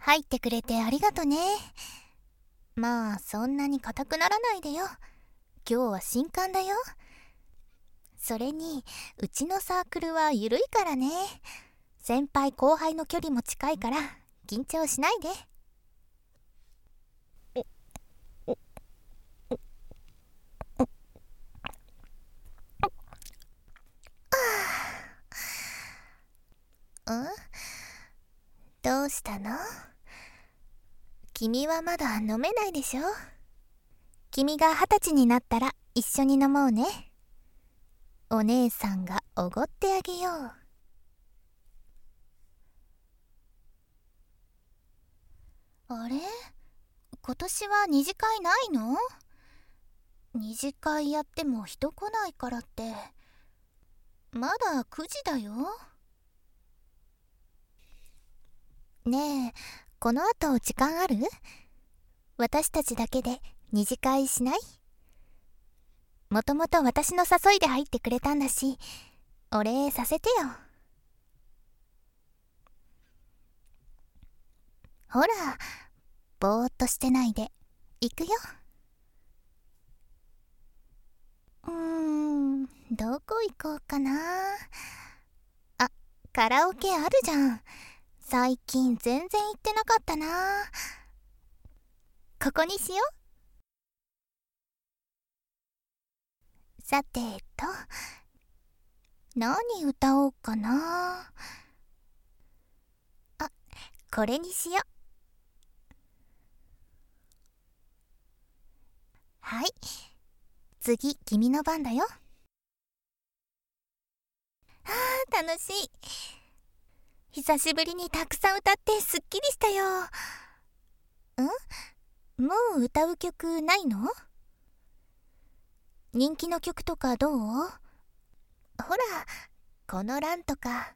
入ってくれてありがとね。まあそんなに硬くならないでよ。今日は新刊だよ。それにうちのサークルはゆるいからね。先輩後輩の距離も近いから緊張しないで。どうしたの？君はまだ飲めないでしょ？君が20歳になったら一緒に飲もうね。お姉さんがおごってあげよう。あれ？今年は二次会ないの？二次会やっても人来ないからってまだ9時だよ。ねえ、この後時間ある？私たちだけで二次会しない？もともと私の誘いで入ってくれたんだし、お礼させてよ。ほら、ぼーっとしてないで行くよ。どこ行こうかな。あ、カラオケあるじゃん。最近全然行ってなかったな。ここにしよう。さてと、何歌おうかな。あ、これにしよう。はい、次君の番だよ。楽しい。久しぶりにたくさん歌ってすっきりしたよ。もう歌う曲ないの？人気の曲とかどう？ほら、この欄とか。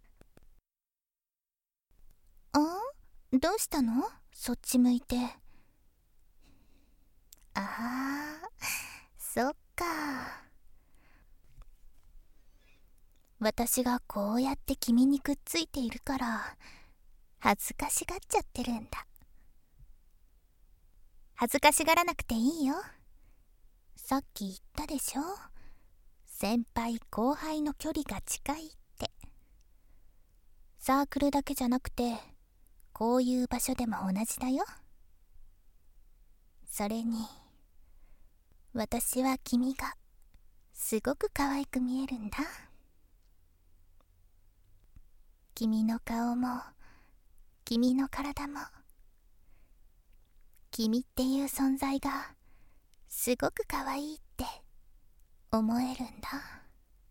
どうしたの？そっち向いて。あー、そっか。私がこうやって君にくっついているから恥ずかしがっちゃってるんだ。恥ずかしがらなくていいよ。さっき言ったでしょ？先輩後輩の距離が近いって。サークルだけじゃなくてこういう場所でも同じだよ。それに私は君がすごく可愛く見えるんだ。君の顔も君の体も君っていう存在がすごく可愛いって思えるんだ。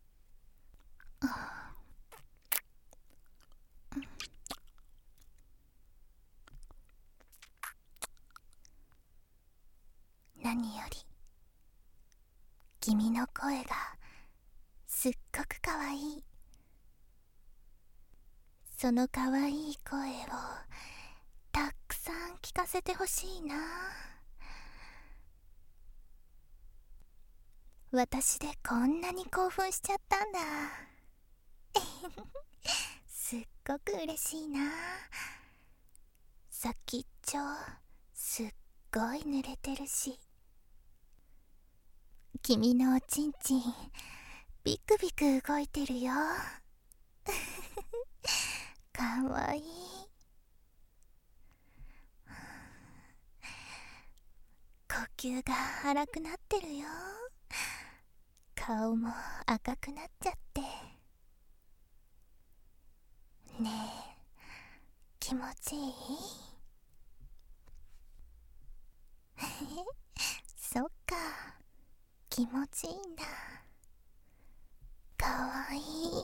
何より君の声がすっごく可愛い。その可愛い声をたくさん聞かせてほしいな。私でこんなに興奮しちゃったんだ。すっごく嬉しいな。先っちょすっごい濡れてるし、君のおちんちんビクビク動いてるよ。かわいい。呼吸が荒くなってるよ。顔も赤くなっちゃって。ねえ、気持ちいい？そっか、気持ちいいんだ。かわいい。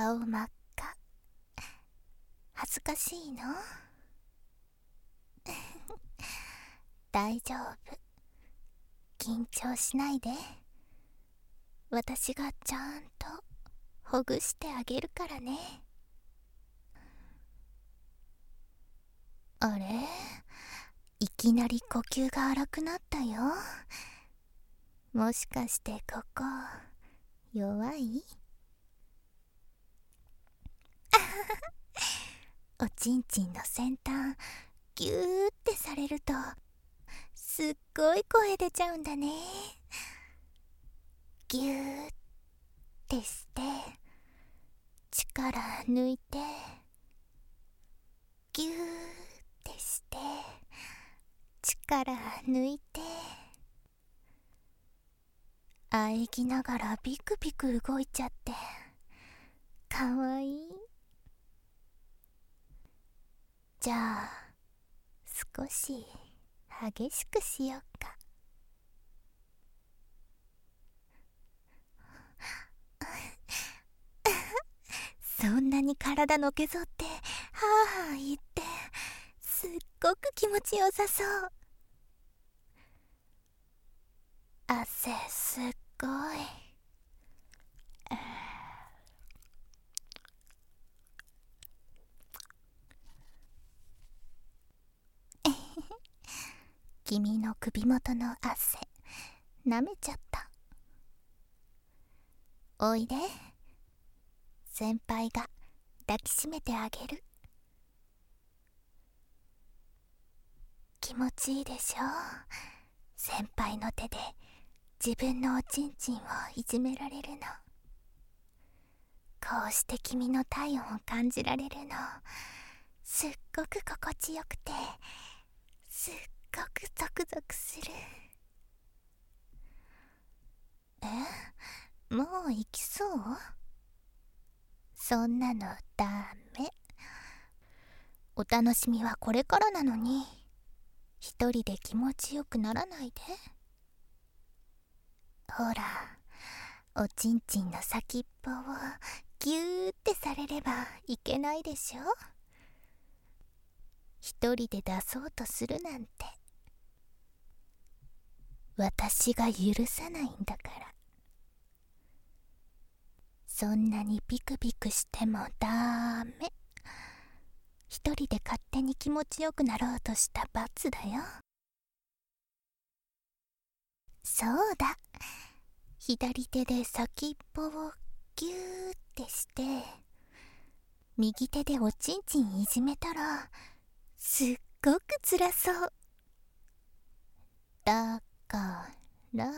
顔真っ赤。恥ずかしいの？大丈夫。緊張しないで。私がちゃんとほぐしてあげるからね。あれ？いきなり呼吸が荒くなったよ。もしかしてここ弱い？おちんちんの先端ギューってされるとすっごい声出ちゃうんだね。ギューってして力抜いて、ギューってして力抜いて、喘ぎながらビクビク動いちゃってかわいい。じゃあ少し激しくしよっか。そんなに体のけぞってはあはあ言ってすっごく気持ちよさそう。汗すっごい。君の首元の汗舐めちゃった。おいで、先輩が抱きしめてあげる。気持ちいいでしょ？先輩の手で自分のおちんちんをいじめられるの。こうして君の体温を感じられるのすっごく心地よくてすっごくゾクゾクする。もう行きそう？そんなのダメ。お楽しみはこれからなのに一人で気持ちよくならないで。ほら、おちんちんの先っぽをギューってされればいけないでしょ。一人で出そうとするなんて私が許さないんだから。そんなにビクビクしてもダメ。一人で勝手に気持ちよくなろうとした罰だよ。そうだ、左手で先っぽをギューってして右手でおちんちんいじめたらすっごく辛そう。だから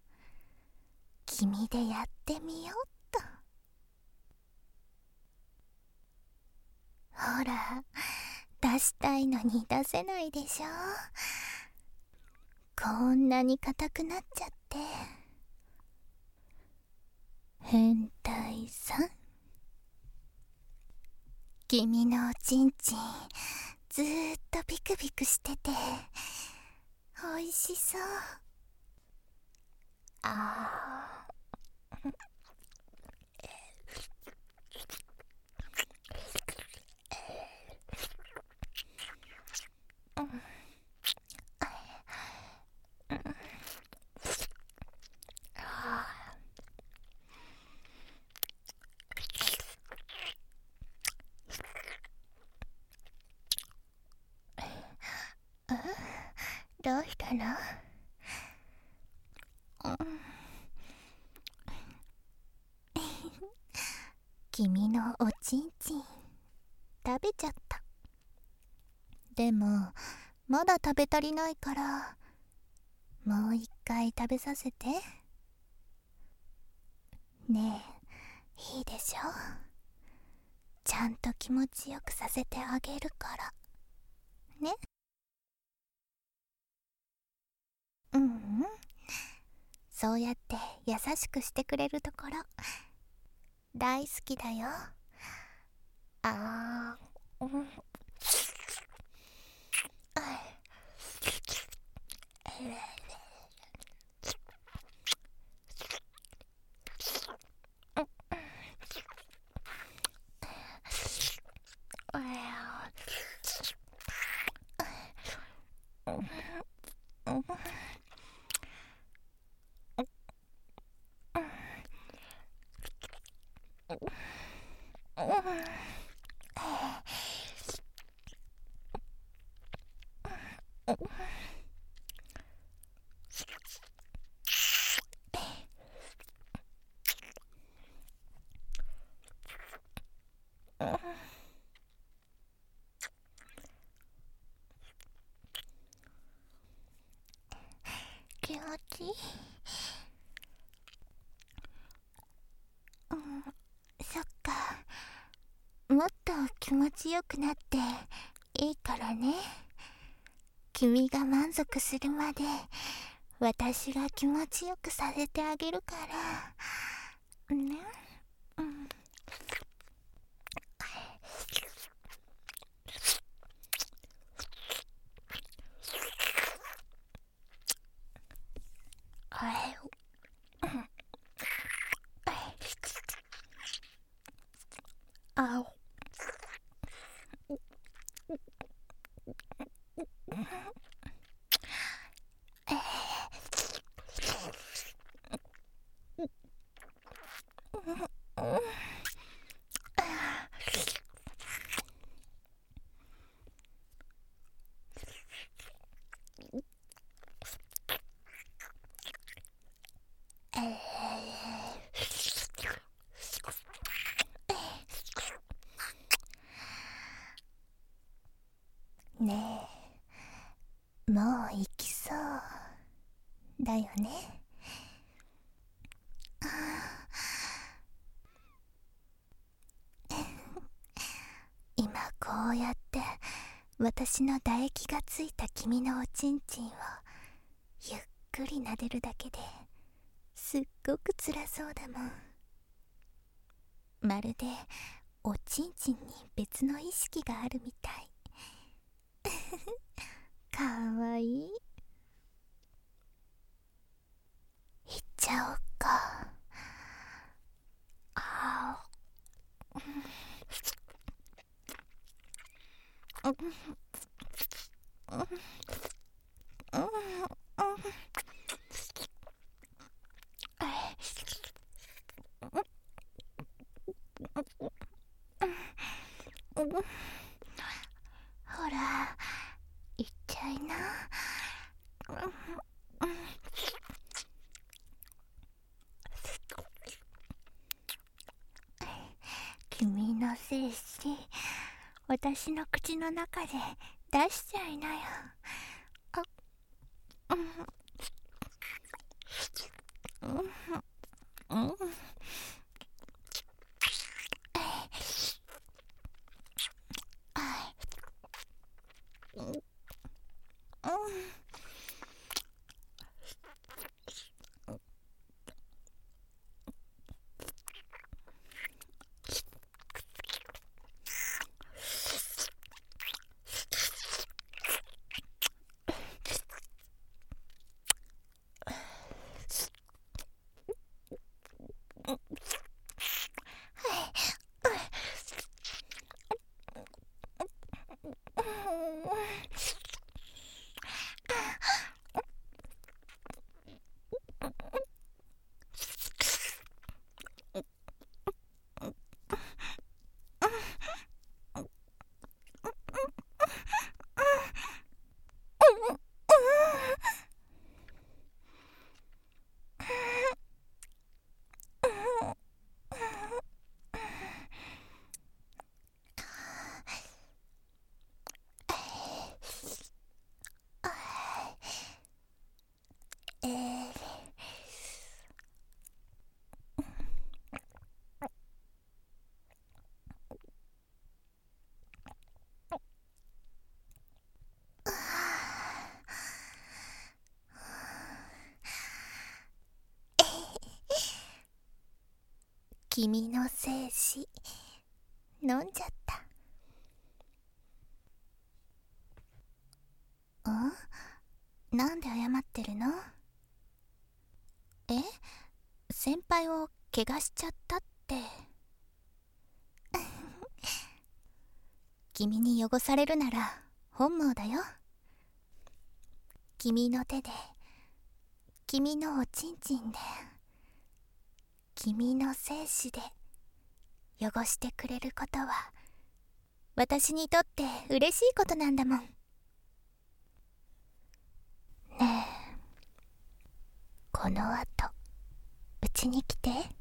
君でやってみようっと。ほら、出したいのに出せないでしょ。こんなに硬くなっちゃって。変態さん、君のおちんちんずーっとビクビクしてておいしそう。あどうしたの？君のおちんちん食べちゃった。でもまだ食べ足りないからもう一回食べさせて。ねえ、いいでしょ？ちゃんと気持ちよくさせてあげるからね。うんうん、そうやって優しくしてくれるところ大好きだよ。あー、うん、 気持ちいい。そっか。もっと気持ちよくなっていいからね。君が満足するまで私が気持ちよくさせてあげるからね。あお。ねえ、もう行きそうだよね。今こうやって私の唾液がついた君のおちんちんをゆっくり撫でるだけですっごく辛そうだもん。まるでおちんちんに別の意識があるみたい。かわいい。いっちゃおっか。あほら、いっちゃいな。君の精子、私の口の中で出しちゃいなよ。君の精子飲んじゃった。なんで謝ってるの？先輩を怪我しちゃったって君に汚されるなら本望だよ。 君の手で、君のおちんちんで、君の精子で汚してくれることは私にとって嬉しいことなんだもん。ねえ、このあとうちに来て。